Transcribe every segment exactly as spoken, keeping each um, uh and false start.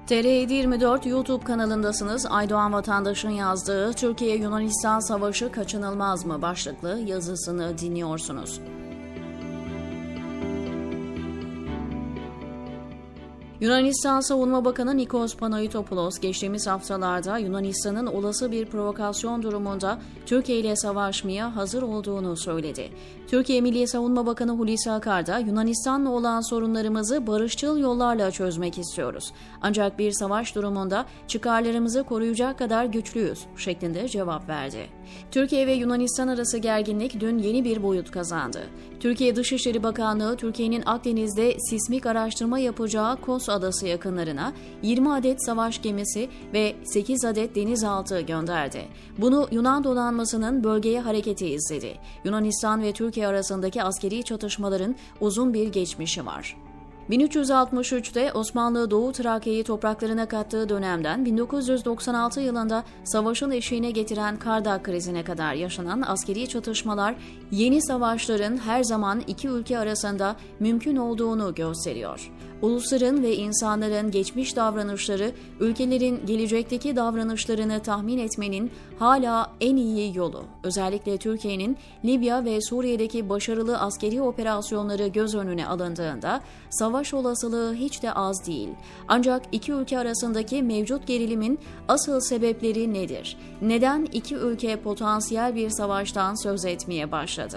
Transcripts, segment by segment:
T R yedi yirmi dört YouTube kanalındasınız. Aydoğan Vatandaş'ın yazdığı Türkiye-Yunanistan Savaşı kaçınılmaz mı başlıklı yazısını dinliyorsunuz. Yunanistan Savunma Bakanı Nikos Panayiotopoulos geçtiğimiz haftalarda Yunanistan'ın olası bir provokasyon durumunda Türkiye ile savaşmaya hazır olduğunu söyledi. Türkiye Milli Savunma Bakanı Hulusi Akar da Yunanistan'la olan sorunlarımızı barışçıl yollarla çözmek istiyoruz. Ancak bir savaş durumunda çıkarlarımızı koruyacak kadar güçlüyüz şeklinde cevap verdi. Türkiye ve Yunanistan arası gerginlik dün yeni bir boyut kazandı. Türkiye Dışişleri Bakanlığı, Türkiye'nin Akdeniz'de sismik araştırma yapacağı Kos Adası yakınlarına yirmi adet savaş gemisi ve sekiz adet denizaltı gönderdi. Bunu Yunan donanmasının bölgeye hareketi izledi. Yunanistan ve Türkiye arasındaki askeri çatışmaların uzun bir geçmişi var. bin üç yüz altmış üçte Osmanlı Doğu Trakya'yı topraklarına kattığı dönemden bin dokuz yüz doksan altı yılında savaşın eşiğine getiren Kardak krizine kadar yaşanan askeri çatışmalar yeni savaşların her zaman iki ülke arasında mümkün olduğunu gösteriyor. Ulusların ve insanların geçmiş davranışları, ülkelerin gelecekteki davranışlarını tahmin etmenin hala en iyi yolu. Özellikle Türkiye'nin Libya ve Suriye'deki başarılı askeri operasyonları göz önüne alındığında savaş olasılığı hiç de az değil. Ancak iki ülke arasındaki mevcut gerilimin asıl sebepleri nedir? Neden iki ülke potansiyel bir savaştan söz etmeye başladı?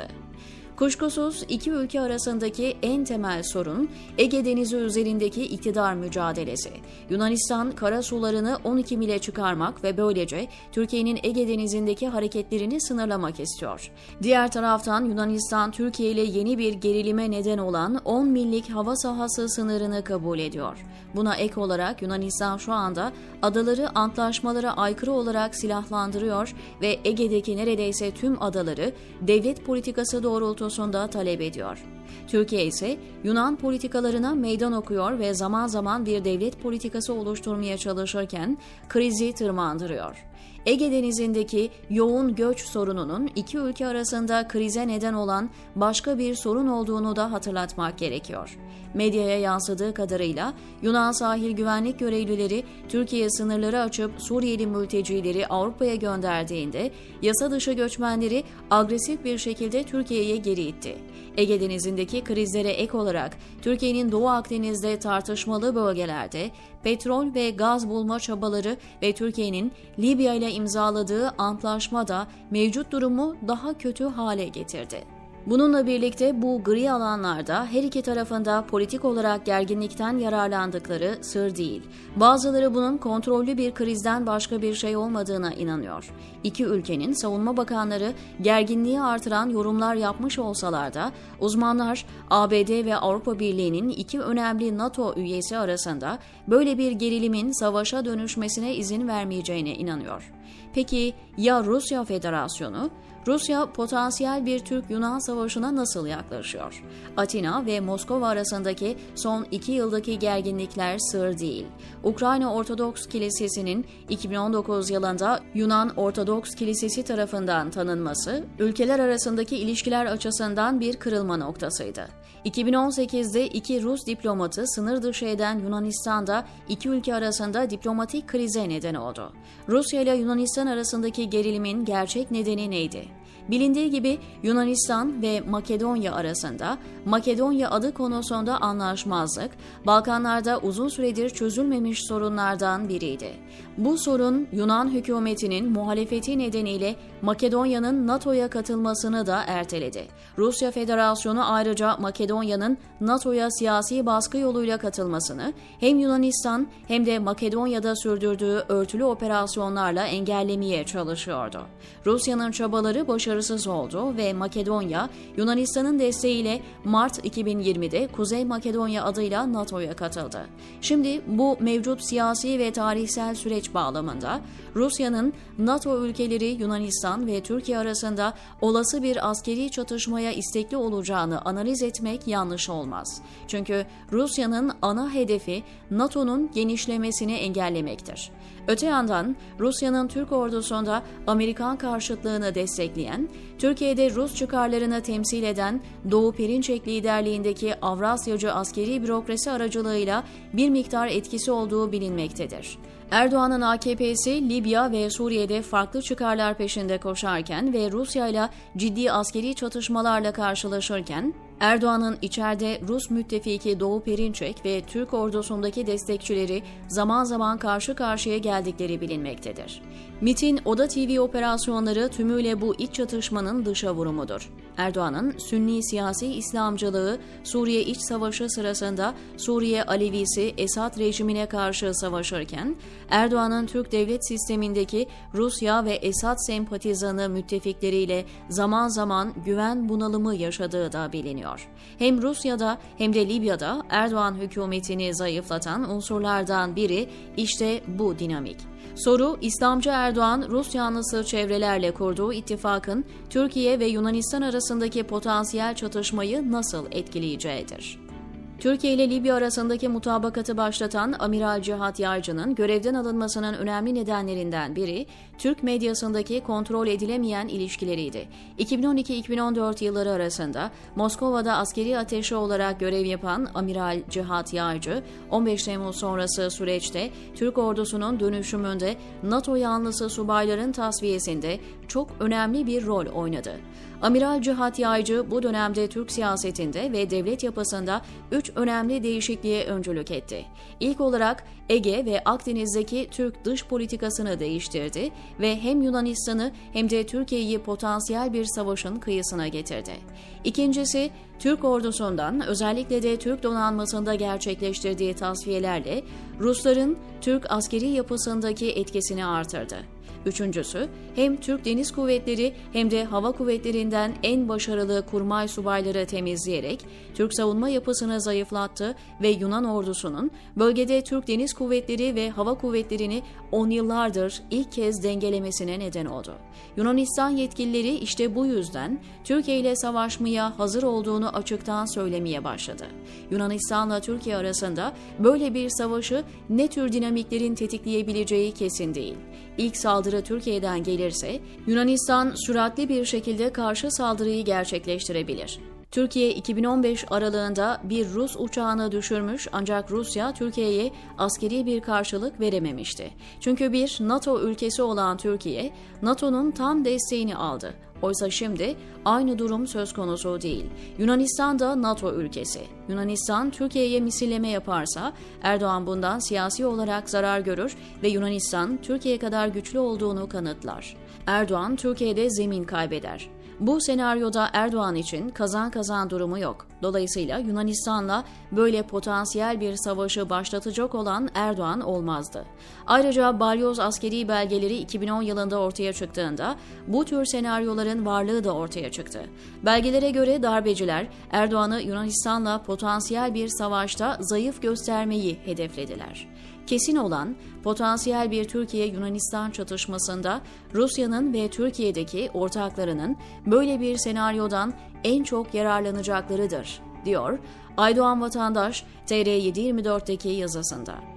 Kuşkusuz iki ülke arasındaki en temel sorun Ege Denizi üzerindeki iktidar mücadelesi. Yunanistan karasularını on iki mile çıkarmak ve böylece Türkiye'nin Ege Denizi'ndeki hareketlerini sınırlamak istiyor. Diğer taraftan Yunanistan Türkiye ile yeni bir gerilime neden olan on millik hava sahası sınırını kabul ediyor. Buna ek olarak Yunanistan şu anda adaları antlaşmalara aykırı olarak silahlandırıyor ve Ege'deki neredeyse tüm adaları devlet politikası doğrultusunda talep ediyor. Türkiye ise Yunan politikalarına meydan okuyor ve zaman zaman bir devlet politikası oluşturmaya çalışırken krizi tırmandırıyor. Ege Denizi'ndeki yoğun göç sorununun iki ülke arasında krize neden olan başka bir sorun olduğunu da hatırlatmak gerekiyor. Medyaya yansıdığı kadarıyla Yunan sahil güvenlik görevlileri Türkiye sınırları açıp Suriyeli mültecileri Avrupa'ya gönderdiğinde yasa dışı göçmenleri agresif bir şekilde Türkiye'ye geri itti. Ege Denizi'ndeki krizlere ek olarak Türkiye'nin Doğu Akdeniz'de tartışmalı bölgelerde petrol ve gaz bulma çabaları ve Türkiye'nin Libya ile imzaladığı antlaşma da mevcut durumu daha kötü hale getirdi. Bununla birlikte bu gri alanlarda her iki tarafında politik olarak gerginlikten yararlandıkları sır değil. Bazıları bunun kontrollü bir krizden başka bir şey olmadığına inanıyor. İki ülkenin savunma bakanları gerginliği artıran yorumlar yapmış olsalar da uzmanlar A B D ve Avrupa Birliği'nin iki önemli NATO üyesi arasında böyle bir gerilimin savaşa dönüşmesine izin vermeyeceğine inanıyor. Peki ya Rusya Federasyonu? Rusya potansiyel bir Türk-Yunan savaşına nasıl yaklaşıyor? Atina ve Moskova arasındaki son iki yıldaki gerginlikler sır değil. Ukrayna Ortodoks Kilisesi'nin iki bin on dokuz yılında Yunan Ortodoks Kilisesi tarafından tanınması, ülkeler arasındaki ilişkiler açısından bir kırılma noktasıydı. iki bin on sekizde iki Rus diplomatı sınır dışı eden Yunanistan'da iki ülke arasında diplomatik krize neden oldu. Rusya ile Yunanistan arasındaki gerilimin gerçek nedeni neydi? Bilindiği gibi Yunanistan ve Makedonya arasında Makedonya adı konusunda anlaşmazlık, Balkanlarda uzun süredir çözülmemiş sorunlardan biriydi. Bu sorun Yunan hükümetinin muhalefeti nedeniyle Makedonya'nın NATO'ya katılmasını da erteledi. Rusya Federasyonu ayrıca Makedonya'nın NATO'ya siyasi baskı yoluyla katılmasını hem Yunanistan hem de Makedonya'da sürdürdüğü örtülü operasyonlarla engellemeye çalışıyordu. Rusya'nın çabaları başarısız oldu ve Makedonya, Yunanistan'ın desteğiyle Mart iki bin yirmide Kuzey Makedonya adıyla NATO'ya katıldı. Şimdi bu mevcut siyasi ve tarihsel süreç bağlamında Rusya'nın NATO ülkeleri Yunanistan Yunanistan ve Türkiye arasında olası bir askeri çatışmaya istekli olacağını analiz etmek yanlış olmaz. Çünkü Rusya'nın ana hedefi NATO'nun genişlemesini engellemektir. Öte yandan Rusya'nın Türk ordusunda Amerikan karşıtlığını destekleyen, Türkiye'de Rus çıkarlarını temsil eden Doğu Perinçek liderliğindeki Avrasyacı askeri bürokrasi aracılığıyla bir miktar etkisi olduğu bilinmektedir. Erdoğan'ın A K P'si Libya ve Suriye'de farklı çıkarlar peşinde koşarken ve Rusya ile ciddi askeri çatışmalarla karşılaşırken, Erdoğan'ın içeride Rus müttefiki Doğu Perinçek ve Türk ordusundaki destekçileri zaman zaman karşı karşıya geldikleri bilinmektedir. MİT'in Oda T V operasyonları tümüyle bu iç çatışmanın dışa vurumudur. Erdoğan'ın Sünni siyasi İslamcılığı Suriye iç savaşı sırasında Suriye Alevisi Esad rejimine karşı savaşırken, Erdoğan'ın Türk devlet sistemindeki Rusya ve Esad sempatizanı müttefikleriyle zaman zaman güven bunalımı yaşadığı da biliniyor. Hem Rusya'da hem de Libya'da Erdoğan hükümetini zayıflatan unsurlardan biri işte bu dinamik. Soru, İslamcı Erdoğan, Rus yanlısı çevrelerle kurduğu ittifakın Türkiye ve Yunanistan arasındaki potansiyel çatışmayı nasıl etkileyeceğidir. Türkiye ile Libya arasındaki mutabakatı başlatan Amiral Cihat Yaycı'nın görevden alınmasının önemli nedenlerinden biri, Türk medyasındaki kontrol edilemeyen ilişkileriydi. iki bin on iki iki bin on dört yılları arasında Moskova'da askeri ateşi olarak görev yapan Amiral Cihat Yaycı, on beş Temmuz sonrası süreçte Türk ordusunun dönüşümünde NATO yanlısı subayların tasfiyesinde çok önemli bir rol oynadı. Amiral Cihat Yaycı bu dönemde Türk siyasetinde ve devlet yapısında üç önemli değişikliğe öncülük etti. İlk olarak Ege ve Akdeniz'deki Türk dış politikasını değiştirdi ve hem Yunanistan'ı hem de Türkiye'yi potansiyel bir savaşın kıyısına getirdi. İkincisi, Türk ordusundan özellikle de Türk donanmasında gerçekleştirdiği tasfiyelerle Rusların Türk askeri yapısındaki etkisini artırdı. Üçüncüsü, hem Türk Deniz Kuvvetleri hem de Hava Kuvvetleri'nden en başarılı kurmay subayları temizleyerek Türk savunma yapısını zayıflattı ve Yunan ordusunun bölgede Türk Deniz Kuvvetleri ve Hava Kuvvetleri'ni on yıllardır ilk kez dengelemesine neden oldu. Yunanistan yetkilileri işte bu yüzden Türkiye ile savaşmaya hazır olduğunu açıktan söylemeye başladı. Yunanistan'la Türkiye arasında böyle bir savaşı ne tür dinamiklerin tetikleyebileceği kesin değil. İlk saldırı Türkiye'den gelirse, Yunanistan süratli bir şekilde karşı saldırıyı gerçekleştirebilir. Türkiye iki bin on beş aralığında bir Rus uçağını düşürmüş ancak Rusya Türkiye'ye askeri bir karşılık verememişti. Çünkü bir NATO ülkesi olan Türkiye, NATO'nun tam desteğini aldı. Oysa şimdi aynı durum söz konusu değil. Yunanistan da NATO ülkesi. Yunanistan Türkiye'ye misilleme yaparsa Erdoğan bundan siyasi olarak zarar görür ve Yunanistan Türkiye kadar güçlü olduğunu kanıtlar. Erdoğan Türkiye'de zemin kaybeder. Bu senaryoda Erdoğan için kazan kazan durumu yok. Dolayısıyla Yunanistan'la böyle potansiyel bir savaşı başlatacak olan Erdoğan olmazdı. Ayrıca balyoz askeri belgeleri iki bin on yılında ortaya çıktığında bu tür senaryoların varlığı da ortaya çıktı. Belgelere göre darbeciler Erdoğan'ı Yunanistan'la potansiyel bir savaşta zayıf göstermeyi hedeflediler. Kesin olan potansiyel bir Türkiye-Yunanistan çatışmasında Rusya'nın ve Türkiye'deki ortaklarının böyle bir senaryodan en çok yararlanacaklarıdır, diyor Aydoğan Vatandaş T R yedi yirmi dört'teki yazısında.